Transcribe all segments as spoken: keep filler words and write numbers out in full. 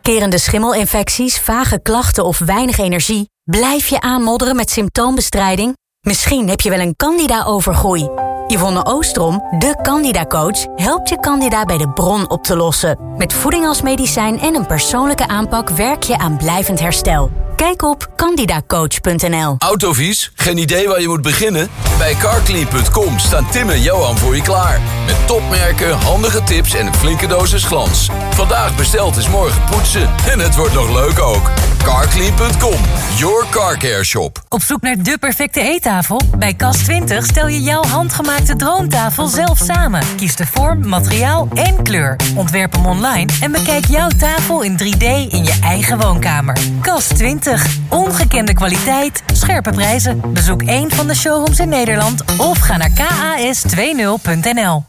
Terugkerende schimmelinfecties, vage klachten of weinig energie? Blijf je aanmodderen met symptoombestrijding? Misschien heb je wel een candida-overgroei. Yvonne Oostrom, de Candida-coach, helpt je candida bij de bron op te lossen. Met voeding als medicijn en een persoonlijke aanpak werk je aan blijvend herstel. Kijk op candidacoach punt n l. Autovies? Geen idee waar je moet beginnen? Bij carclean punt com staan Tim en Johan voor je klaar. Met topmerken, handige tips en een flinke dosis glans. Vandaag besteld is morgen poetsen. En het wordt nog leuk ook. carclean punt com, your car care shop. Op zoek naar de perfecte eettafel? Bij Kas twintig stel je jouw handgemaakte droomtafel zelf samen. Kies de vorm, materiaal en kleur. Ontwerp hem online en bekijk jouw tafel in drie D in je eigen woonkamer. Kas twintig. Ongekende kwaliteit, scherpe prijzen. Bezoek een van de showrooms in Nederland of ga naar k a s twintig punt n l.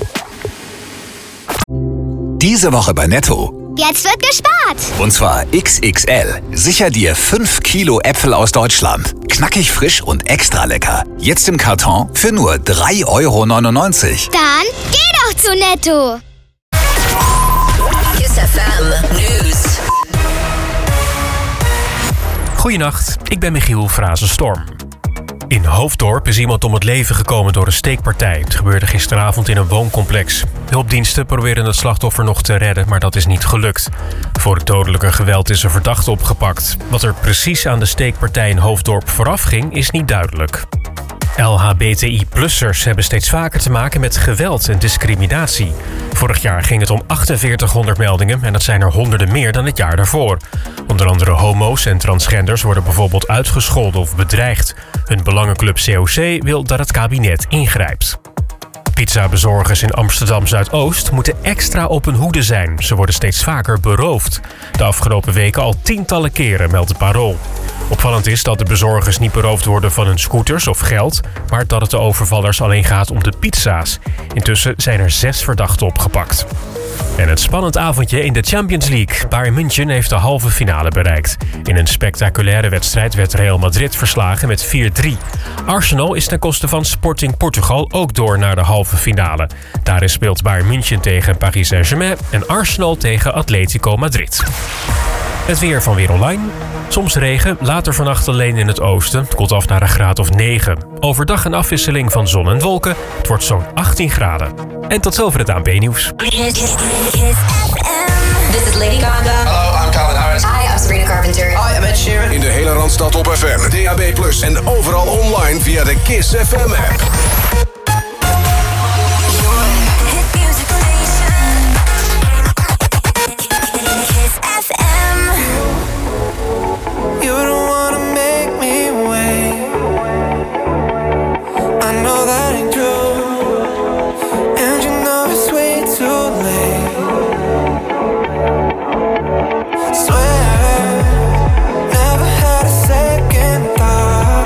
Diese Woche bei Netto. Jetzt wird gespart. Und zwar X X L. Sicher dir fünf Kilo Äpfel aus Deutschland. Knackig frisch und extra lecker. Jetzt im Karton für nur drei Euro neunundneunzig. Dann geh doch zu Netto. Kiss F M News. Goedenacht, ik ben Michiel Frazenstorm. In Hoofddorp is iemand om het leven gekomen door een steekpartij. Het gebeurde gisteravond in een wooncomplex. Hulpdiensten proberen het slachtoffer nog te redden, maar dat is niet gelukt. Voor het dodelijke geweld is een verdachte opgepakt. Wat er precies aan de steekpartij in Hoofddorp vooraf ging, is niet duidelijk. L H B T I-plussers hebben steeds vaker te maken met geweld en discriminatie. Vorig jaar ging het om achtenveertighonderd meldingen en dat zijn er honderden meer dan het jaar daarvoor. Onder andere homo's en transgenders worden bijvoorbeeld uitgescholden of bedreigd. Hun belangenclub C O C wil dat het kabinet ingrijpt. Pizzabezorgers in Amsterdam-Zuidoost moeten extra op hun hoede zijn. Ze worden steeds vaker beroofd. De afgelopen weken al tientallen keren, meldt het Parool. Opvallend is dat de bezorgers niet beroofd worden van hun scooters of geld, maar dat het de overvallers alleen gaat om de pizza's. Intussen zijn er zes verdachten opgepakt. En een spannend avondje in de Champions League. Bayern München heeft de halve finale bereikt. In een spectaculaire wedstrijd werd Real Madrid verslagen met vier drie. Arsenal is ten koste van Sporting Portugal ook door naar de halve finale. Daarin speelt Bayern München tegen Paris Saint-Germain en Arsenal tegen Atletico Madrid. Het weer van Weer Online. Soms regen, later vannacht alleen in het oosten. Het koelt af naar een graad of negen. Overdag een afwisseling van zon en wolken. Het wordt zo'n achttien graden. En tot zover het A N P-nieuws. This is Lady Gaga. Hallo, I'm Calvin Harris. Hi, I'm Sabrina Carpenter. Hi, I'm Ed Sheeran. In de hele Randstad op F M, D A B plus, en overal online via de Kiss F M app. You don't wanna make me wait. I know that ain't true, and you know it's way too late. Swear, never had a second thought.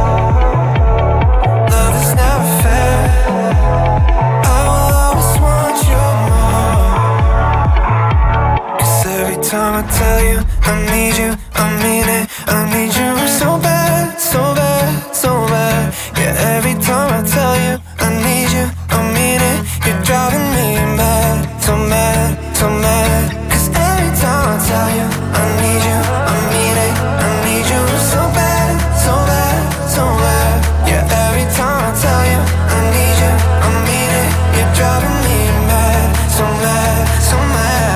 Love is never fair. I will always want you more. 'Cause every time I tell you I need you, I mean it. I need you so bad, so bad, so bad. Yeah, every time I tell you I need you, I mean it. You're driving me mad, so mad, so mad. 'Cause every time I tell you I need you, I mean it. I need you so bad, so bad, so bad. Yeah, every time I tell you I need you, I mean it. You're driving me mad, so mad, so mad.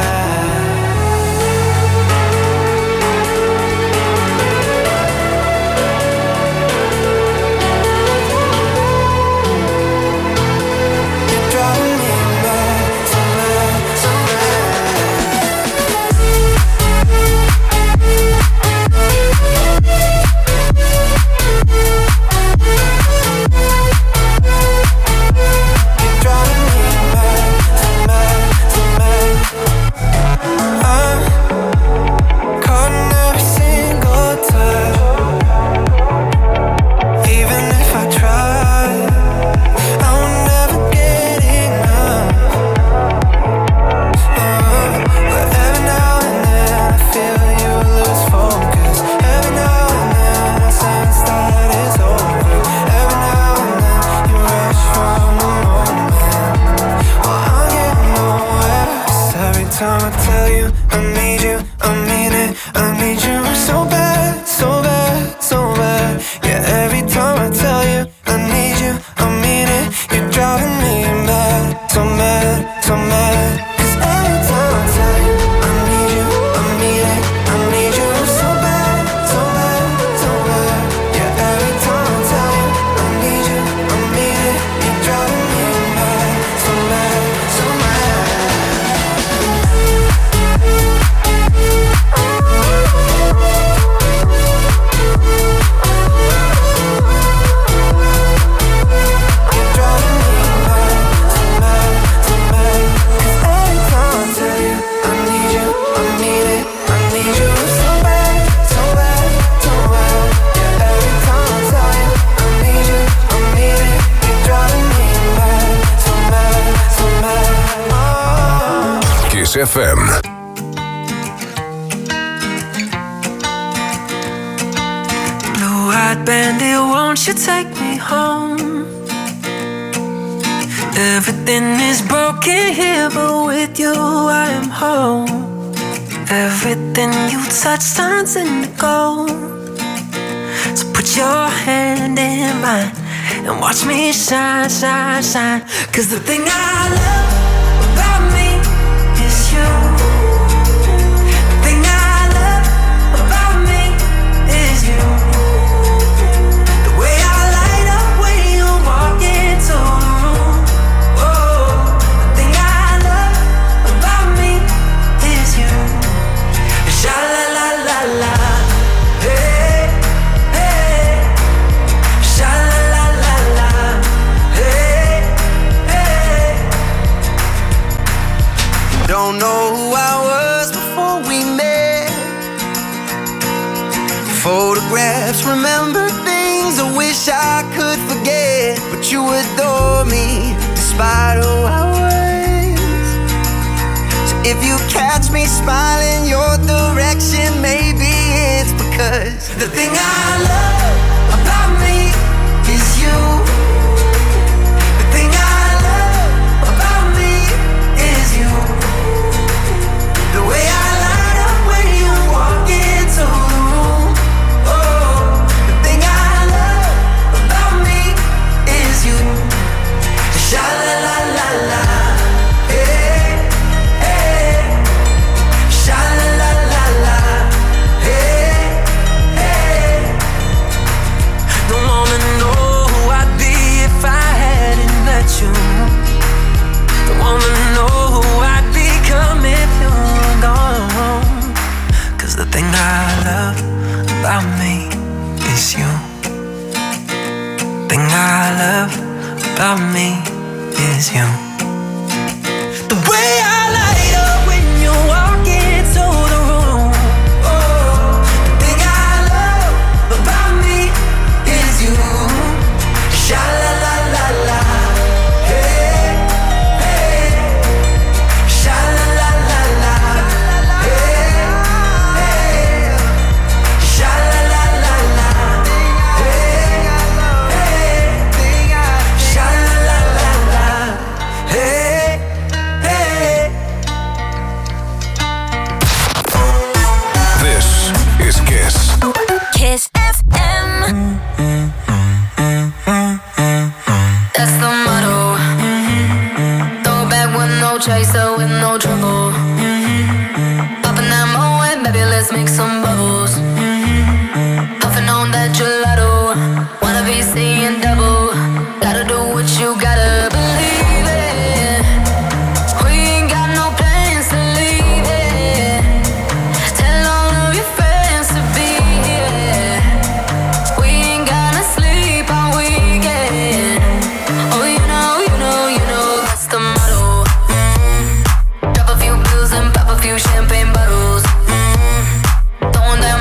F M. Blue-eyed bandit, won't you take me home? Everything is broken here, but with you I am home. Everything you touch turns into gold. So put your hand in mine and watch me shine, shine, shine. Cause the thing I love about me is you. The thing I love about me is you. The way I light up when you walk into the room. Oh, the thing I love about me is you. Sha la la la la. Hey, hey. Sha la la la la. Hey, hey. Don't know who I was before we met. Photographs, remember things I wish I could forget. But you adore me despite who I was. So if you catch me smiling your direction, maybe it's because the thing I love about me is you. The thing I love about me is you. The way I light up when you walk into the room. Oh, the thing I love about me is you. Sha la la la la. Hey, hey. Sha la la la la. Hey, hey. Don't wanna know who I'd be if I hadn't met you. Don't wanna know who I'd become if you were gone. Cause the thing I love about me is you. Thing I love about me is you. The way I light up when you walk into the room. Oh, the thing I love about me is you. Sha la la la la. Hey, hey. Sha la la la la. Hey, hey. Sha la la la la. Hey, hey. Sha la la la la. Hey, hey. This is Kiss. Kiss F M. That's the motto. Throw it back with no chaser, with no trouble. Popping that moe, baby, let's make some bubbles. Puffing on that gelato. Wanna be seeing double. Gotta do what you gotta believe it. We ain't got no plans to leave it. Tell all of your friends to be here. We ain't gonna sleep all weekend. Oh, you know, you know, you know, that's the motto. Mm. Drop a few bills and pop a few champagne bottles. Mm. Throwing that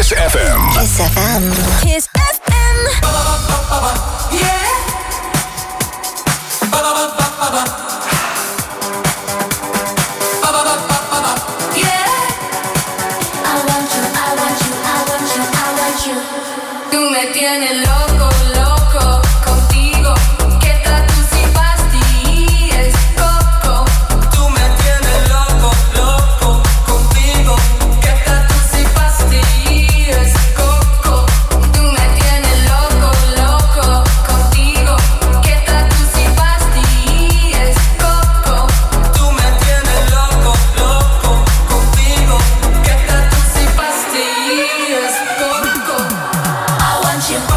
Kiss F M. Kiss F M. Kiss F M. Yeah. Tú me tienes loco, loco contigo. Que tratus y pastillas, coco. Tú me tienes loco, loco contigo. Que tratus y pastillas, coco. Tú me tienes loco, loco contigo. Que tratus y pastillas, coco. Tú me tienes loco, loco contigo. Que tratus y pastillas, coco. I want you.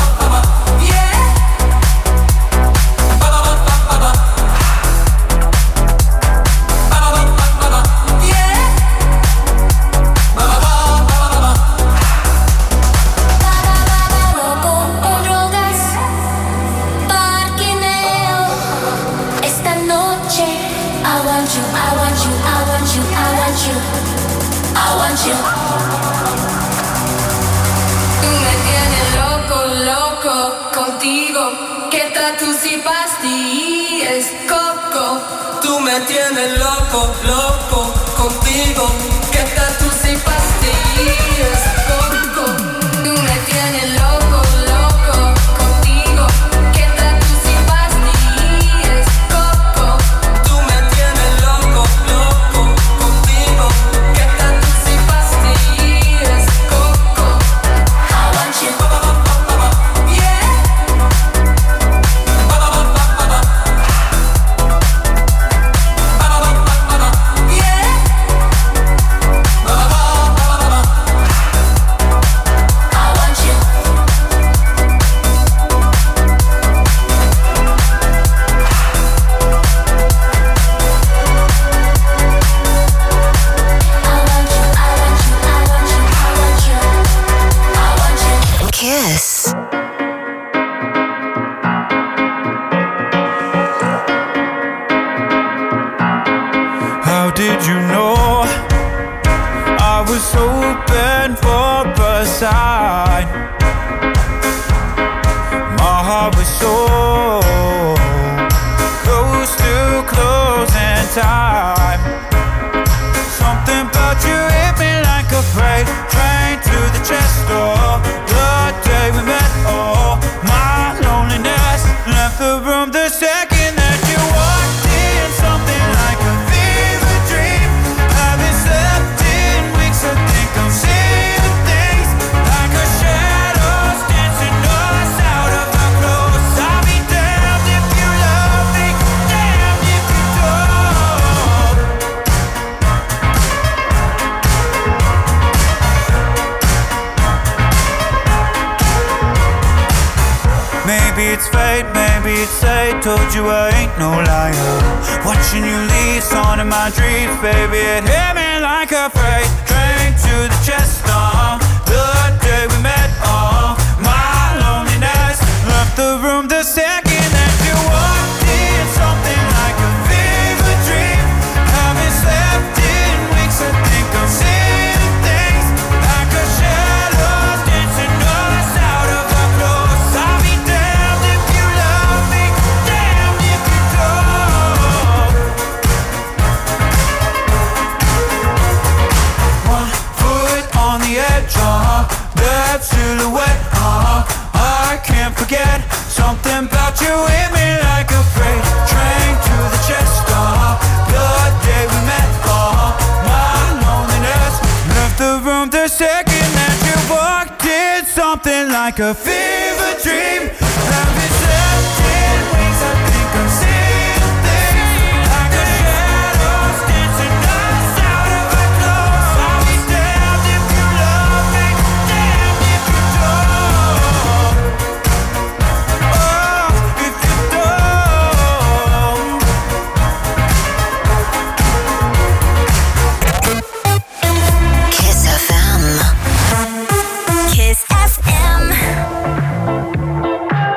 Tú me tienes loco, loco contigo. Que tratus y pastillas, coco. Tú me tienes loco, loco contigo. Que tratus y pastillas, coco. Tú me tienes loco, loco contigo. Que tratus y pastillas, coco. I want you. Told you I ain't no liar. Watching you leave, on in my dreams, baby. It hit me like a freight train to the chest. Uh, the day we met, uh, my loneliness left the room the second that you walked in. Something like a fever dream. Haven't slept in weeks. I think I'm seeing things like a shadow dancing us out of our clothes. I'll be damned if you love me. Uh, that silhouette, uh, I can't forget. Something about you hit me like a freight train to the chest. Uh, the day we met, uh, my loneliness left the room the second that you walked in. Something like a fever dream. Haven't slept in weeks. I think I'm seeing things like a shadows dancing us out of our clothes. I'll be damned if you love me. Kiss F M. Kiss F M.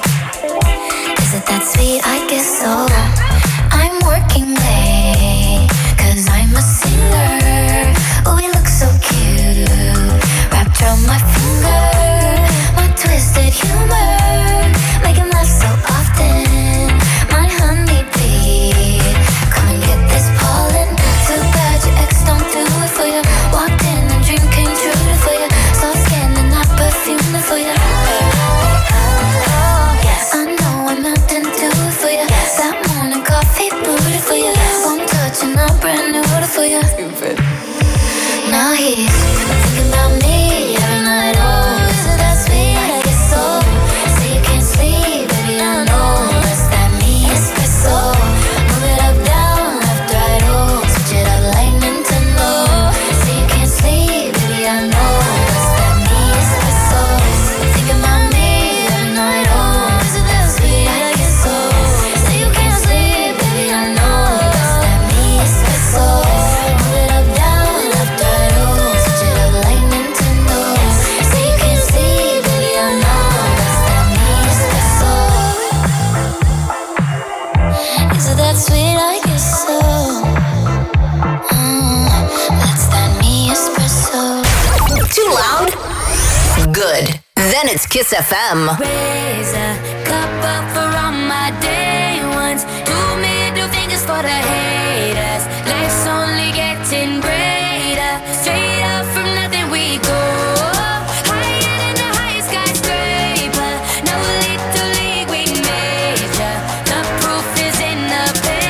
Is it that sweet? I guess so. I'm working late, cause I'm a singer. Oh, we look so cute, wrapped around my finger. My twisted humor, making love so often. My honeybee, come and get this pollen. Too bad your ex don't do it for you. Walked in and dream came true for you. Soft skin and not perfume for you. Yes, I know I'm not into it for you. That morning coffee brewed for you. One touch and I'm brand new for you. Now he's thinking about me every night. Oh, is it that sweet? I guess so. Say you can't sleep, baby, I know. That's that me espresso. Move it up, down, left, right, oh. Switch it up like Nintendo. Say you can't sleep, baby, I know. That's that me espresso. Thinking about me every night. Oh, is it that sweet? I guess so. Say you can't sleep, baby, I know. That's that me espresso. Move it up, down, left, right, oh. Switch it up like Nintendo. Say you can't sleep, baby, I know. That's that me espresso. Is it that sweet? I guess so. Mm, that's that me espresso. Too loud? Good. Then it's Kiss F M. Raise a cup up for all my day ones. Two middle fingers for the haters. Life's only getting greater. Straight up from nothing we go. Higher than the highest skyscraper. No little league we major. The proof is in the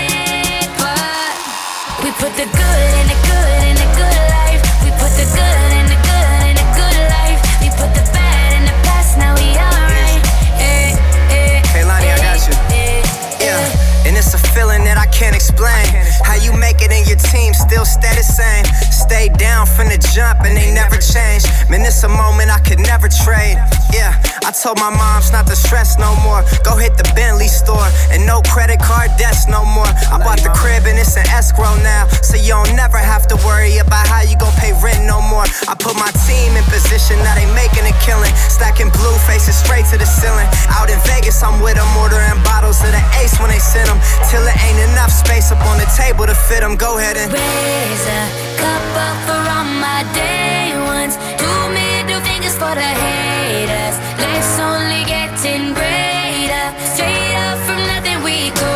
paper. We put the good in the good in the good life. We put the good in the good in the good life. We put the bad in the past, now we alright. Eh, eh, Hey Lonnie, I got you. eh, Yeah, and it's a feeling that I can't explain. How you make it in your team still stay the same. Stay down from the jump and they never change. Man, it's a moment I could never trade. Yeah, I told my moms not to stress no more. Go hit the Bentley store and no credit card debts no more. I bought the crib and it's an escrow now, so you don't never have to worry about how you gon' pay rent no more. I put my team in position, now they making a killing. Stacking blue faces straight to the ceiling. Out in Vegas, I'm with them, ordering bottles of the Ace when they send them. Till it ain't enough space up on the table to fit them. Go ahead and raise a cup up for all my day ones. Two middle fingers for the haters. Life's only getting greater. Straight up from nothing we go.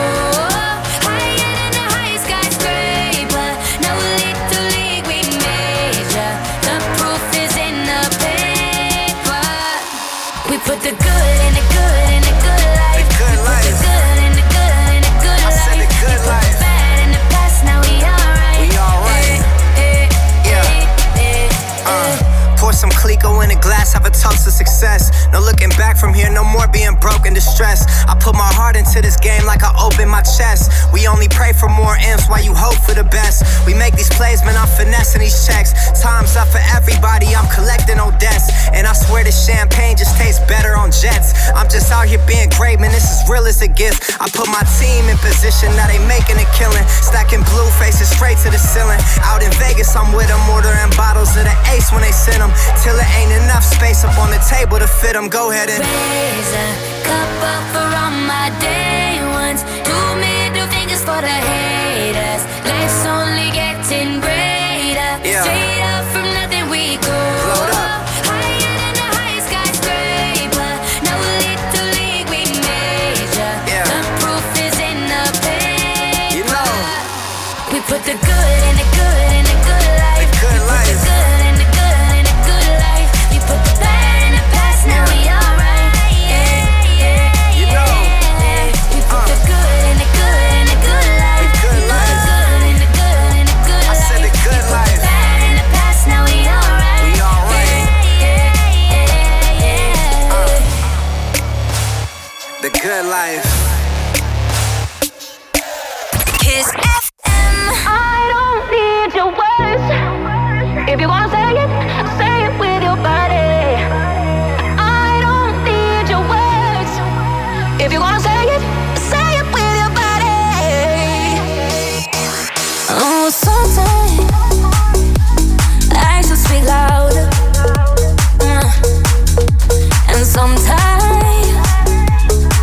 Higher than the highest skyscraper. No little league we major. The proof is in the paper. We put the good in the good in the good life. The good life. We put the good in the good in the good I life. said the good We put life. the bad in the past, now we alright. We alright. Eh, eh, Yeah. eh, eh, Uh, eh. pour some Clico in a glass, have a toast to success. No looking back from here, no more being broke and distressed. I put my heart into this game like I open my chest. We only pray for more M's while you hope for the best. We make these plays, man, I'm finessing these checks. Time's up for everybody, I'm collecting no debts. And I swear this champagne just tastes better on jets. I'm just out here being great, man, this is real as it gets. I put my team in position, now they making a killing. Stacking blue faces straight to the ceiling. Out in Vegas, I'm with them, ordering bottles of the Ace when they send them. Till it ain't enough space up on the table to fit them. Go ahead and raise a cup up for all my day ones. Two middle fingers for the haters. Life's only getting greater. Yeah. Straight up from nothing we go. Load up. Higher than the highest skyscraper. No little league we major. Yeah. The proof is in the paper. You know. We put the good in the good in the good life. The good we put life. the good in the good in the good life. We put the bad in the past, now we alright. Yeah, yeah, You know. yeah. We put the good in the good in the good life. The good we put life. the good in the good in the good I life. said the good we put life. the bad in the past, now we alright. We alright. Yeah, yeah, yeah, yeah. The good life. Kiss F M. I don't need your words. If you wanna say it, say it with your body. I don't need your words. If you wanna say it, say it with your body. Oh, sometimes actions speak louder. Uh, and sometimes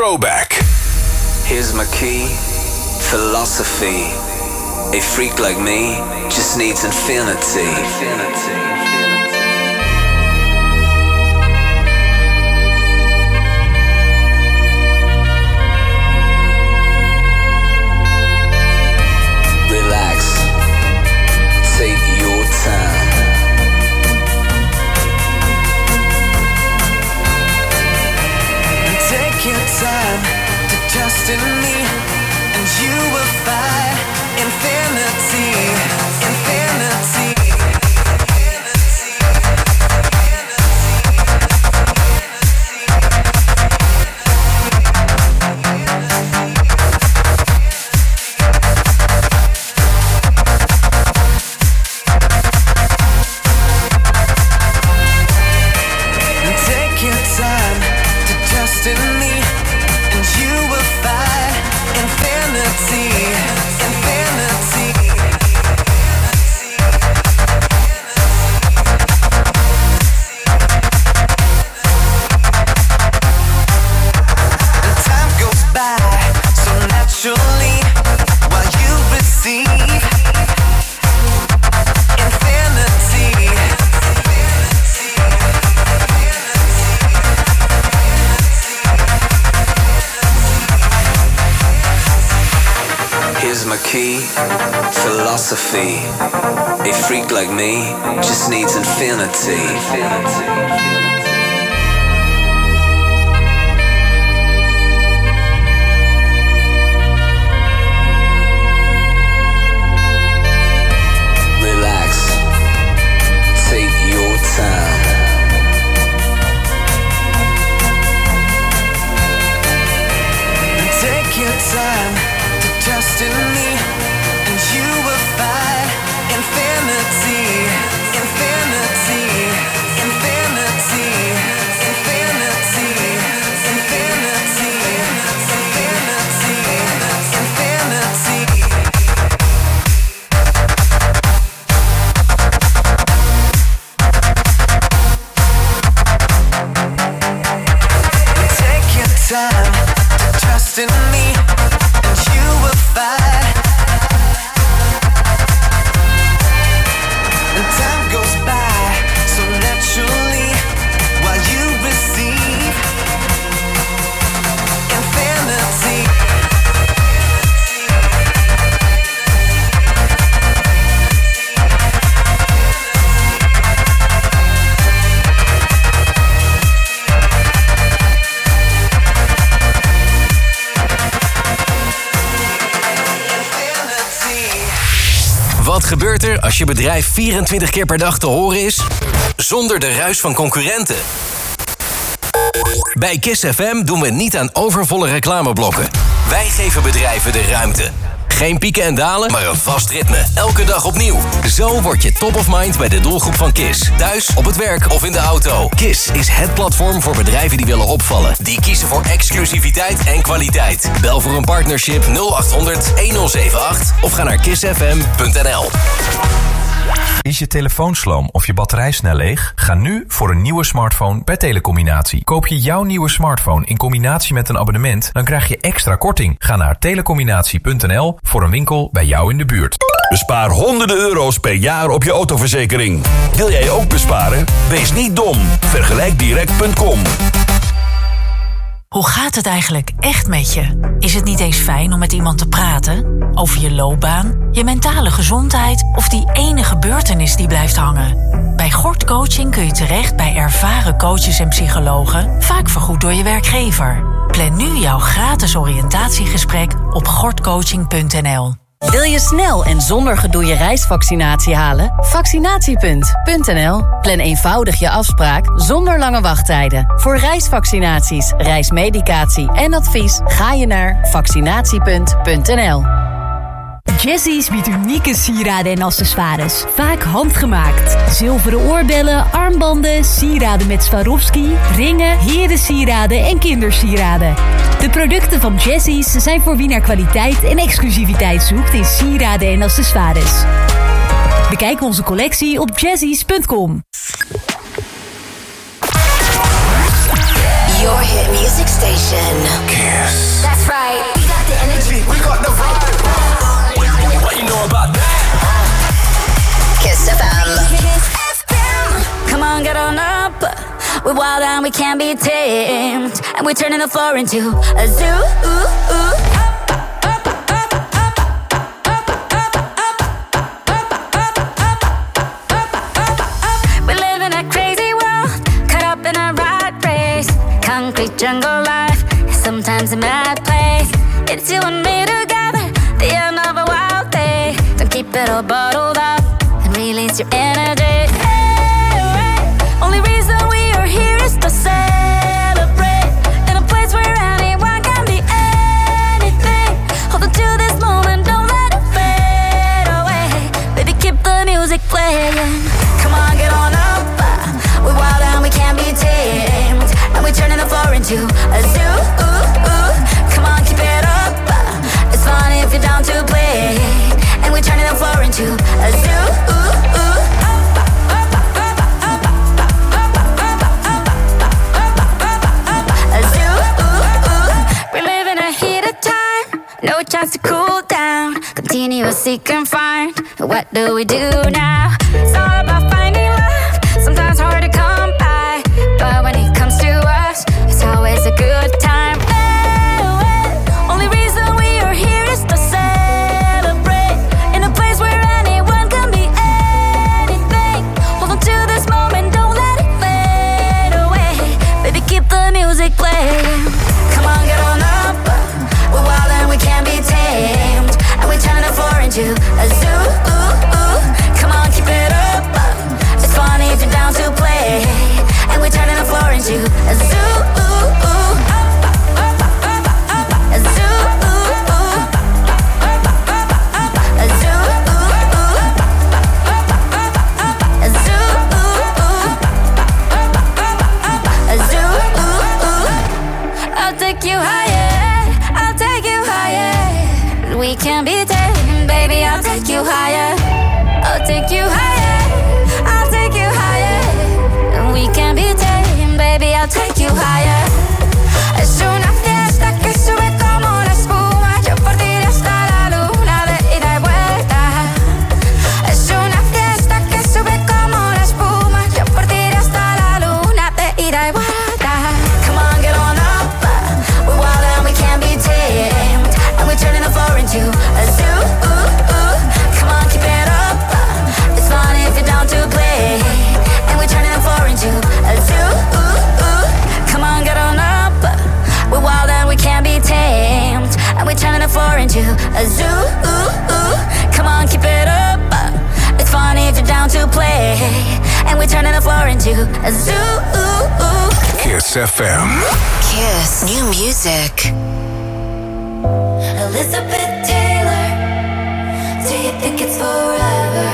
Throwback. Here's my key, philosophy. A freak like me just needs infinity. Relax, take your time. Take your time to trust in me, and you will find infinity, infinity. Take your time to trust in me, and you will find infinity, infinity. And time goes by so naturally while you receive infinity. Here's my key, philosophy. A freak like me just needs infinity. Relax, take your time. Take your time to trust in me, and you will find infinity, infinity, infinity, infinity, infinity, infinity, infinity. Take your time to trust in me, and you will find. And time goes by so naturally while you receive infinity. Wat gebeurt er als je bedrijf vierentwintig keer per dag te horen is? Zonder de ruis van concurrenten. Bij Kiss F M doen we niet aan overvolle reclameblokken. Wij geven bedrijven de ruimte. Geen pieken en dalen, maar een vast ritme. Elke dag opnieuw. Zo word je top of mind bij de doelgroep van Kiss. Thuis, op het werk of in de auto. Kiss is het platform voor bedrijven die willen opvallen. Die kiezen voor exclusiviteit en kwaliteit. Bel voor een partnership nul acht honderd honderd zevenentachtig of ga naar kiss f m punt n l. Is je telefoon sloom of je batterij snel leeg? Ga nu voor een nieuwe smartphone bij Telecombinatie. Koop je jouw nieuwe smartphone in combinatie met een abonnement, dan krijg je extra korting. Ga naar telecombinatie punt n l voor een winkel bij jou in de buurt. Bespaar honderden euro's per jaar op je autoverzekering. Wil jij ook besparen? Wees niet dom. vergelijk direct punt com. Hoe gaat het eigenlijk echt met je? Is het niet eens fijn om met iemand te praten? Over je loopbaan, je mentale gezondheid of die ene gebeurtenis die blijft hangen? Bij Gort Coaching kun je terecht bij ervaren coaches en psychologen, vaak vergoed door je werkgever. Plan nu jouw gratis oriëntatiegesprek op gortcoaching punt n l. Wil je snel en zonder gedoe je reisvaccinatie halen? Vaccinatiepunt punt n l. Plan eenvoudig je afspraak zonder lange wachttijden. Voor reisvaccinaties, reismedicatie en advies ga je naar vaccinatiepunt punt n l. Jessy's biedt unieke sieraden en accessoires. Vaak handgemaakt. Zilveren oorbellen, armbanden, sieraden met Swarovski, ringen, herensieraden en kindersieraden. De producten van Jessy's zijn voor wie naar kwaliteit en exclusiviteit zoekt in sieraden en accessoires. Bekijk onze collectie op jessys punt com. Your hit music station. Kiss. That's right. We got the energy. We got the vibe. What you know about that? Kiss F M. Come on, get on up. We're wild and we can't be tamed. And we're turning the floor into a zoo. Ooh, ooh. We live in a crazy world, caught up in a rat race. Concrete jungle life, sometimes a mad place. It's you and me together, the end of a wild day. Don't keep it all bottled up and release your energy. Only reason we are here is to celebrate. In a place where anyone can be anything. Hold on to this moment, don't let it fade away. Baby, keep the music playing. Come on, get on up. We're wild and we can't be tamed. And we're turning the floor into a zoo. Come on, keep it up. It's fun if you're down to play. And we're turning the floor into a zoo. No chance to cool down. Continuous seek and find. What do we do now? It's all about finding love. Sometimes hard to come by, but when it comes to us, it's always a good time. Oh, oh. Only reason we are here is to celebrate. In a place where anyone can be anything. Hold on to this moment, don't let it fade away. Baby, keep the music playing. Come on, get on up. We're wild and we can't be tamed. And we turn the floor into a zoo. Come on, keep it up. It's funny if you're down to play. And we're turning the floor into a zoo. A zoo. A zoo. A zoo. A zoo. I'll take you higher. I'll take you higher. We can be tamed, baby. I'll take you higher. I'll take you higher. I'll take you higher. We can be tamed, baby. I'll take you higher. Es una fiesta que sube como la espuma. Yo por ti hasta la luna de ida y vuelta. Es una fiesta que sube como la espuma. Yo por ti hasta la luna de ida y vuelta. Come on, get on up. We're wild and we can't be tamed. And we're turning the floor into a zoo. Come on, keep it up. It's fun if you're down to play. And we're turning the floor into a zoo. Come on, get on up. We're wild and we can't be tamed. And we're turning the floor into a zoo. Come on, keep it up. It's fun if you're down to play. And we're turning the floor into a zoo. Kiss F M. Kiss. New music. Elizabeth Taylor, do you think it's forever?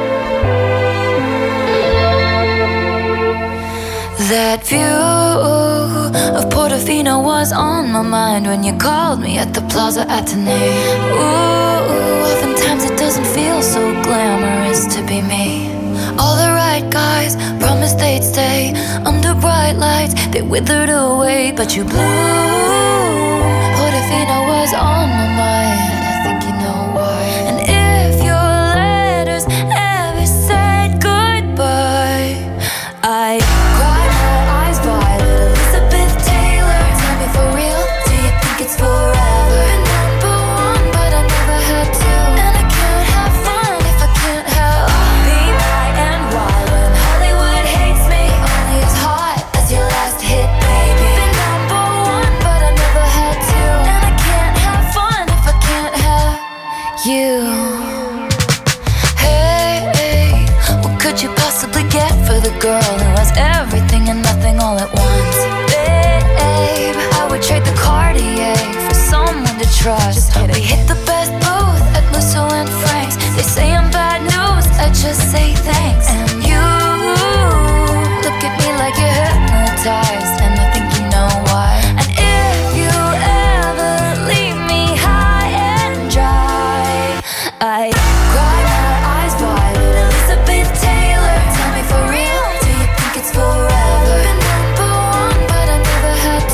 That view of Portofino was on my mind when you called me at the Plaza Athénée. Ooh, oftentimes it doesn't feel so glamorous to be me. All the right guys promised they'd stay under bright lights. They withered away, but you blew. Portofino was on my mind, and I think you know why. And if your letters ever said goodbye, I cried my eyes violet. Elizabeth Taylor, tell me for real, do you think it's forever? Been number one, but I never had to. And I can't have fun if I can't have Be my and why when Hollywood hates me, only as hot as your last hit, baby. Been number one, but I never had to. And I can't have fun if I can't have you. Hey, hey, what could you possibly get for the girl who has everything and nothing all at once? Babe, I would trade the Cartier for someone to trust. We hit the best booth at Musso and Frank's. They say I'm bad news, I just say thanks. And you look at me like you're hypnotized, and I think you know why. And if you ever leave me high and dry, I cry my eyes violet. Elizabeth Taylor, tell me for real, do you think it's forever? Been number one, but I never had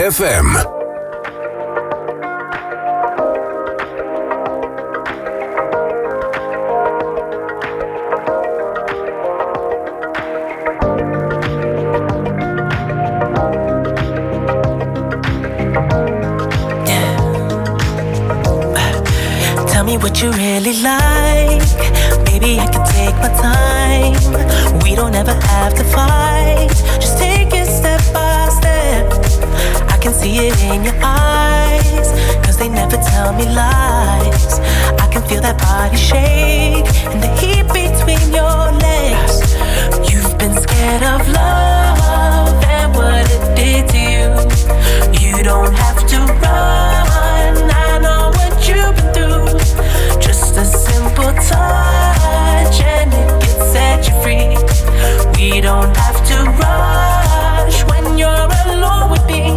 F M. What you really like, maybe I could take my time. We don't ever have to fight, just take it step by step. I can see it in your eyes, cause they never tell me lies. I can feel that body shake and the heat between your legs. You've been scared of love and what it did to you. You don't have to run, I know what you've been through. Just a simple touch and it can set you free. We don't have to rush when you're alone with me.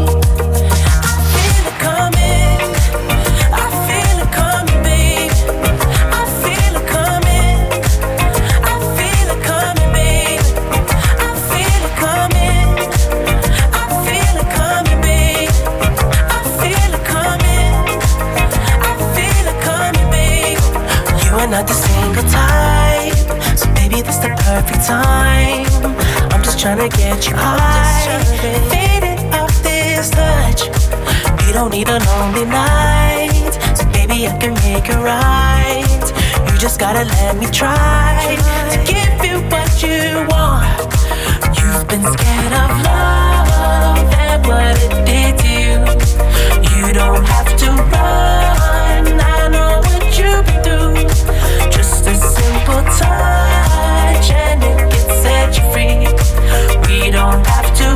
I feel it coming, I feel it coming, babe. I feel it coming, I feel it coming, babe. I feel it coming, I feel it coming, babe. I feel it coming, I feel it coming, babe. You are not the single type, so baby this the perfect time. I'm just tryna get you high, faded off this touch. You don't need a lonely night, so baby I can make it right. You just gotta let me try to give you what you want. You've been scared of love and what it did to you. You don't have to run, I know what you've been through. Just a simple touch and it can set you free. We don't have to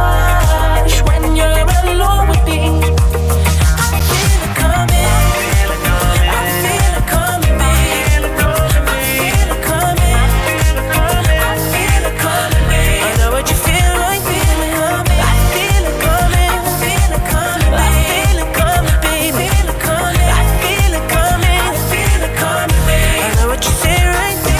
rush when you're alone with me. I feel it coming, I feel it coming, babe. I feel it coming, I feel it coming, babe. I know what you feel like, feel it coming. I feel it coming, I feel it coming, I feel it coming, babe. I feel it coming, I feel it coming, I feel it coming, babe. I know what you say right there.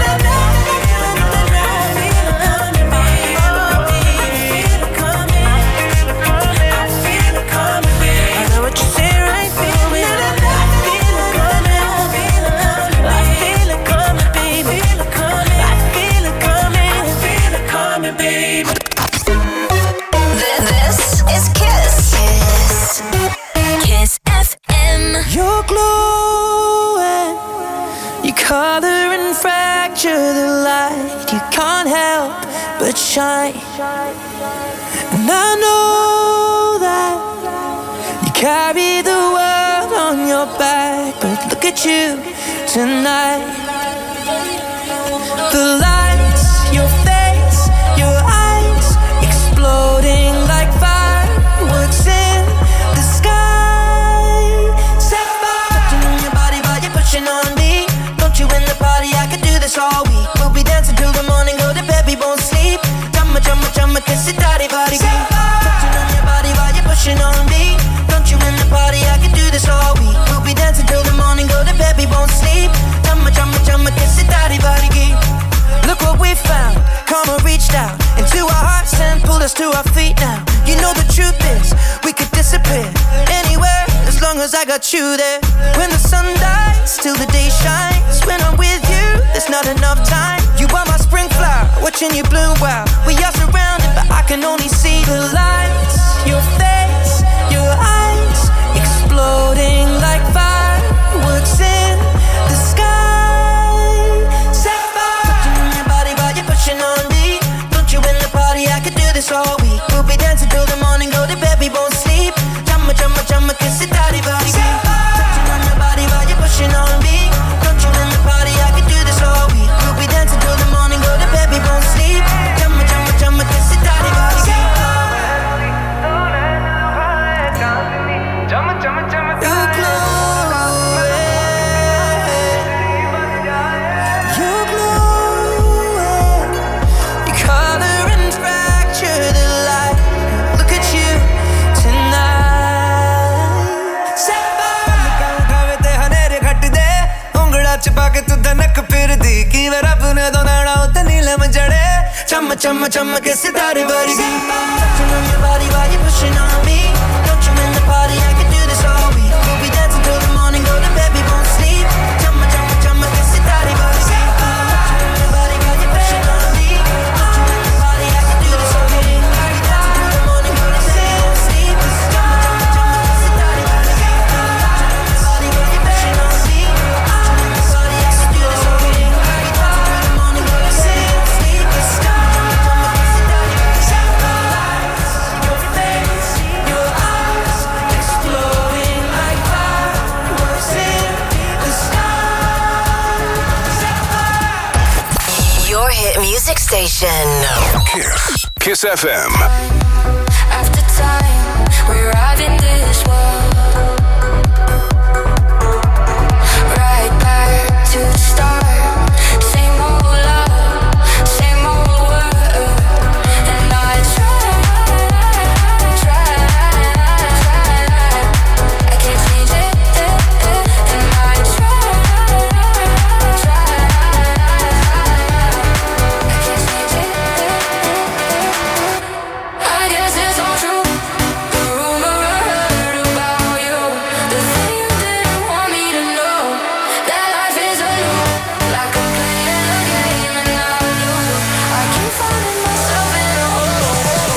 You're glowing, you color and fracture the light. You can't help but shine. And I know that you carry the world on your back, but look at you tonight. The lights, your face, your eyes, exploding like fireworks in the sky. Set fire, touching on your body while you're pushing on me. Don't you in the party, I could do this all week. We'll be dancing till the morning, go to bed, we won't sleep. Chumma, chumma, chumma, kiss it, daddy, body, girl. Touching on your body while you're pushing on me. Don't you in the party, I could do this all week. We'll be dancing till the morning, go to bed, we won't sleep. Chumma, chumma, chumma, kiss it, daddy, body, girl. Look what we found, karma reached out into our hearts and pulled us to our feet now. You know the truth is, we could disappear anywhere as long as I got you there. When the sun dies, till the day shines. When I'm with you, there's not enough time. You are my spring flower, watching you bloom wild. We are surrounded, but I can only see the lights. Your face, your eyes, exploding like fireworks in the sky. On me, don't you in the party, I could do this all week. We'll be dancing till the morning, go to bed, we won't sleep. Chumma, chumma, chumma, kiss it, daddy, body, girl. Touching on your body while you're pushing on me. Don't you in the party, I could do this all week. We'll be dancing till the morning, go to bed, we won't sleep. Chumma, chumma, chumma, kiss it, daddy, body, girl. Chumma, chumma, chumma, you're glowing. You're glowing. You color and fracture the light. Look at you tonight. Set fire. खावे ते हनेरे घट दे उंगड़ा चिपा के तू धनक फिर दी की वर अपने दो नाड़ा उते नीलम जड़े चम चम चम के सितारे भर गई. Touching on your body while you're pushing on me. station. Kiss. Kiss F M. After time, we arrive in this world. Right back to the start. Same old love, same old world. And I try, try, try. I can't change it. And I try, try. I can't change it. I guess it's all true. The rumor I heard about you, the thing you didn't want me to know, that life is a loop, like I'm playing a game and I lose. I keep finding myself in a hole.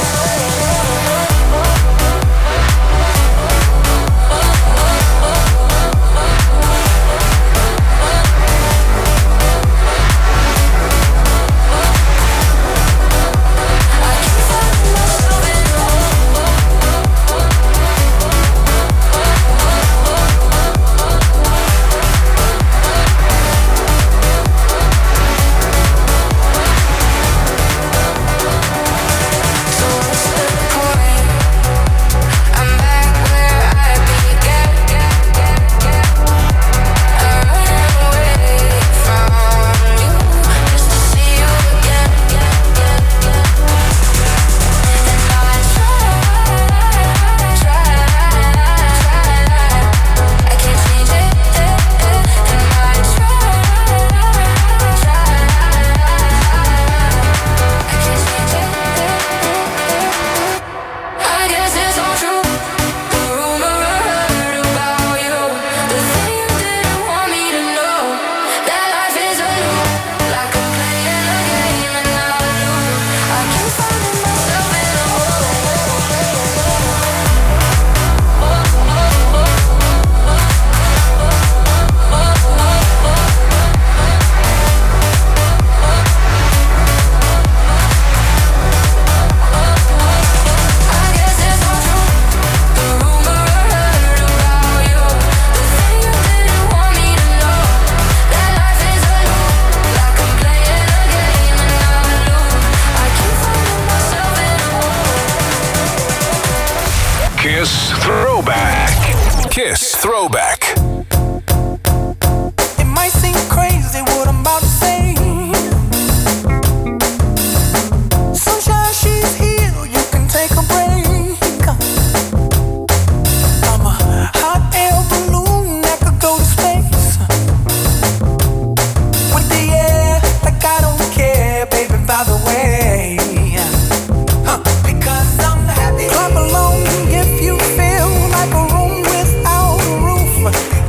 I guess it's all true. The rumor I heard about you, the thing you didn't want me to know, that life is a loop, like I'm playing a game and I lose. I keep finding myself in a hole. I guess it's all true. The rumor I heard about you, the thing you didn't want me to know, that life is a loop, like I'm playing a game and I lose. I keep finding myself in a hole. Kiss Throwback. Kiss Throwback. It might seem crazy what I'm about to say. Sunshine, she's here, you can take a break. I'm a hot air balloon that could go to space. With the air, like I don't care, baby, by the way. Huh, because I'm happy. Clap along if you feel like a room without a roof.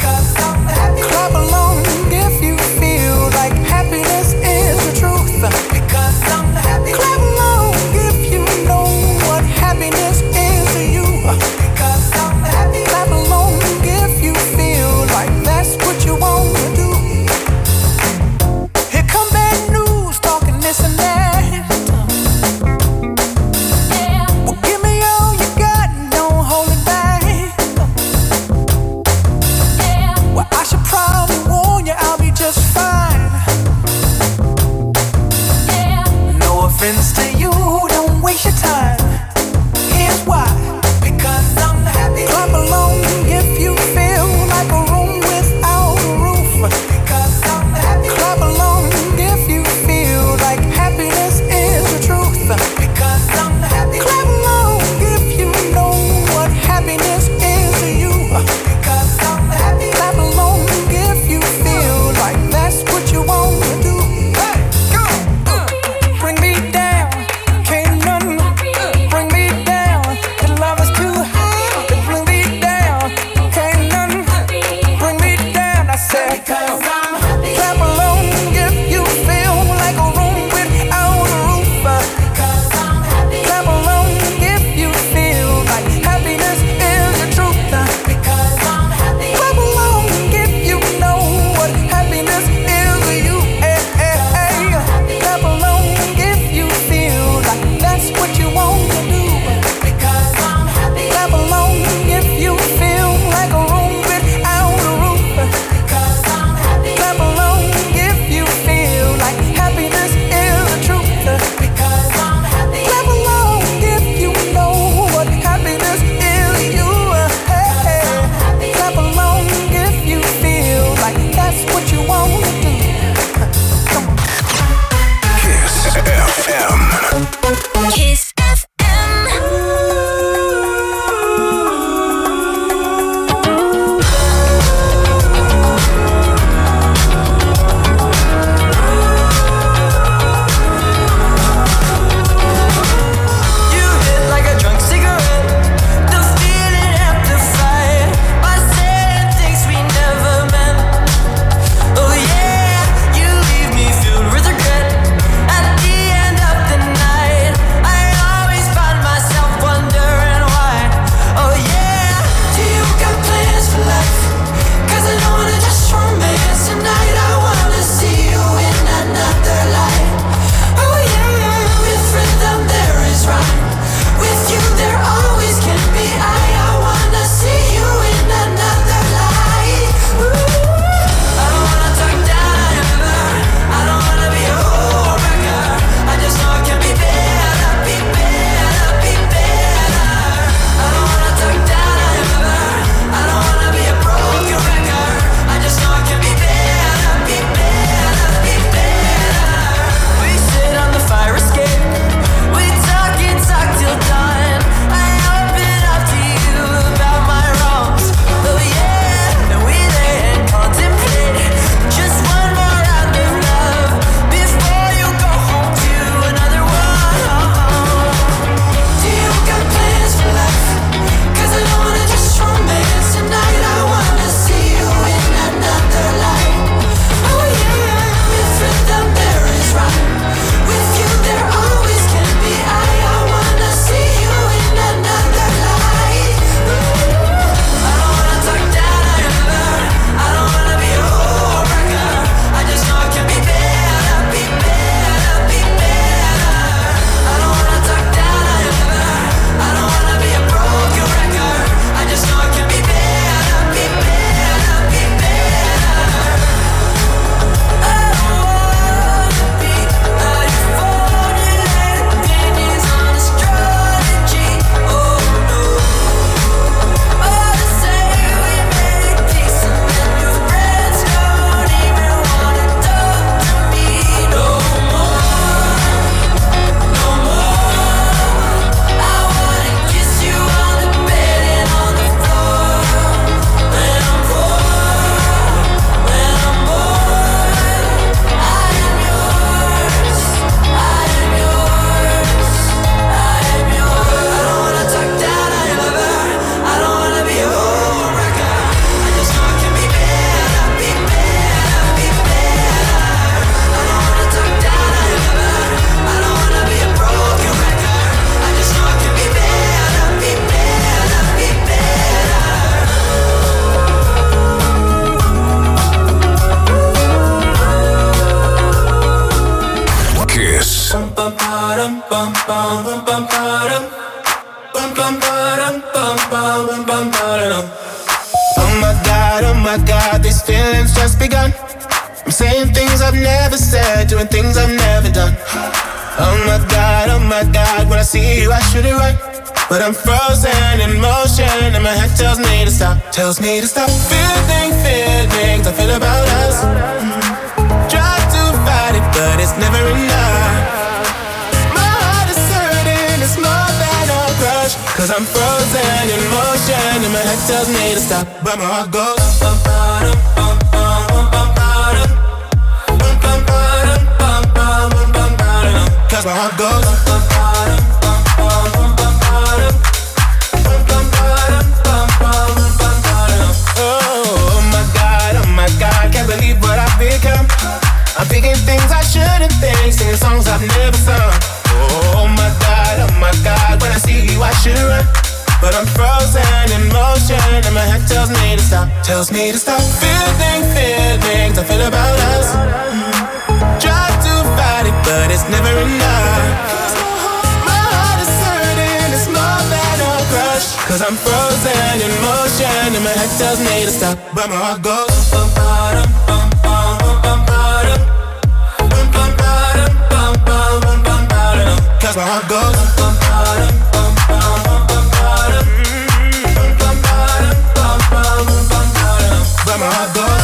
bum bum bum bum ba-dum. Bum bum ba-dum bum bum bum bum ba-dum. Oh my God, oh my God, these feelings just begun. I'm saying things I've never said, doing things I've never done. Oh my God, oh my God, when I see you I should it right, but I'm frozen in motion and my head tells me to stop, tells me to stop. Feeling, feelings I feel about us. Try to fight it, but it's never enough. My heart is hurting, it's more than a crush, cause I'm frozen in motion and my head tells me to stop, but my heart goes bum, bum, bum, bum, bum, bum, bum, bum, bum, bum, bum, bum, bum, bum, cause my heart goes bum, bum, bum, bum, bum, bum, bum, bum, bum, bum, bum, bum. Oh my God, oh my God, can't believe what I've become. I'm thinking things I shouldn't think, singing songs I've never sung. Oh my God, oh my God, when I see you I should run, but I'm frozen in motion and my head tells me to stop, tells me to stop. Feeling, feelings I feel about us. Try to fight it, but it's never enough. My heart is hurting, it's more than a crush, cause I'm frozen in motion and my head tells me to stop, but my heart goes bum, bum, bum, bum, bum, bum, bum, bum, bum, bum, bum, bum, bum, bum, cause my heart goes bum, bum, bum, bum, bum, bum, bum, bum, bum, bum, bum, bum, but my heart goes.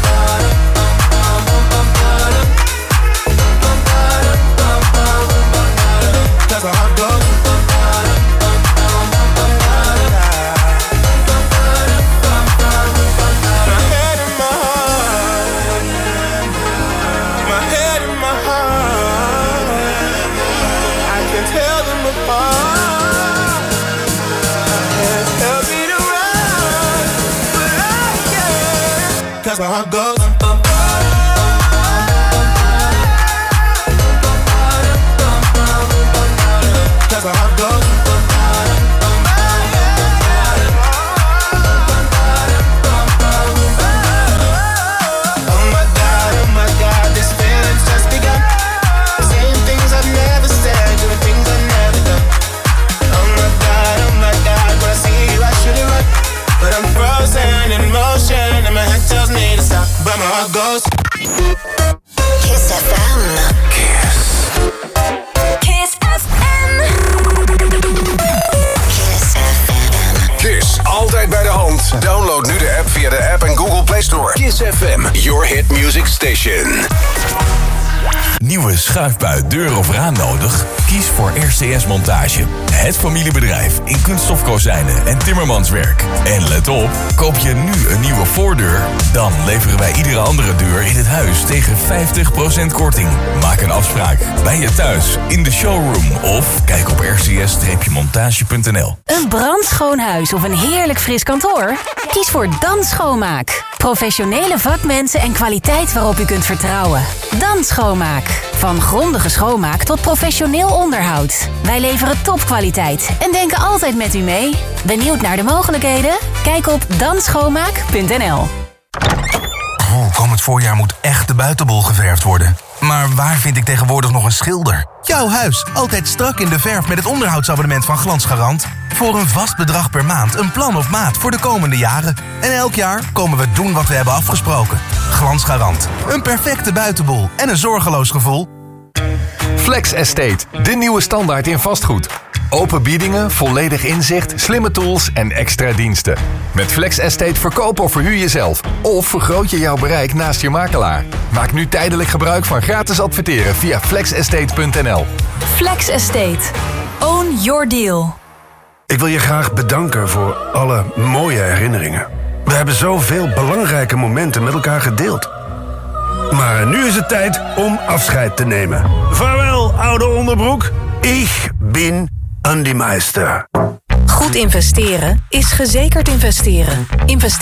That's my heart goes. My head and my heart, my head and my heart, I can tell them apart. My head tells me to run, but I can't. 'Cause my heart goes. That's my heart goes. Oh my God, oh my God, this feeling's just begun. Saying things I've never said, doing things I've never done. Oh my God, oh my God, when I see you I should it right, but I'm frozen in motion and my head tells me to stop, but my heart goes. Kiss F M. Kiss. Kiss F M. Kiss F M. Kiss, altijd bij de hand. Download nu de app via de App en Google Play Store. Kiss F M, your hit music station. Nieuwe schuifbui, deur of raam nodig? Kies voor R C S Montage. Het familiebedrijf in kunststofkozijnen en timmermanswerk. En let op, koop je nu een nieuwe voordeur, dan leveren wij iedere andere deur in het huis tegen vijftig procent korting. Maak een afspraak bij je thuis, in de showroom of kijk op r c s montage punt n l. Een brandschoon huis of een heerlijk fris kantoor? Kies voor Dan Schoonmaak. Professionele vakmensen en kwaliteit waarop u kunt vertrouwen. Dan Schoonmaak. Van grondige schoonmaak tot professioneel onderhoud. Wij leveren topkwaliteit en denken altijd met u mee. Benieuwd naar de mogelijkheden? Kijk op dan schoonmaak punt n l. Oh, komend voorjaar moet echt de buitenbol geverfd worden. Maar waar vind ik tegenwoordig nog een schilder? Jouw huis, altijd strak in de verf met het onderhoudsabonnement van Glansgarant. Voor een vast bedrag per maand, een plan op maat voor de komende jaren. En elk jaar komen we doen wat we hebben afgesproken. Glansgarant, een perfecte buitenbol en een zorgeloos gevoel. Flex Estate, de nieuwe standaard in vastgoed. Open biedingen, volledig inzicht, slimme tools en extra diensten. Met Flex Estate verkoop of verhuur je zelf. Of vergroot je jouw bereik naast je makelaar. Maak nu tijdelijk gebruik van gratis adverteren via flex estate punt n l. Flex Estate. Own your deal. Ik wil je graag bedanken voor alle mooie herinneringen. We hebben zoveel belangrijke momenten met elkaar gedeeld. Maar nu is het tijd om afscheid te nemen. Vaarwel, oude onderbroek. Ik ben Andy Meister. Goed investeren is gezekerd investeren. Investeren